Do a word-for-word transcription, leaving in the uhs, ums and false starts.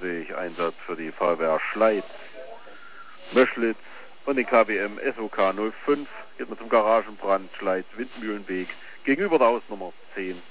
sehe ich Einsatz für die Feuerwehr Schleiz, Möschlitz und den K W M S O K null fünf. Geht man zum Garagenbrand, Schleiz, Windmühlenweg, gegenüber der Hausnummer zehn.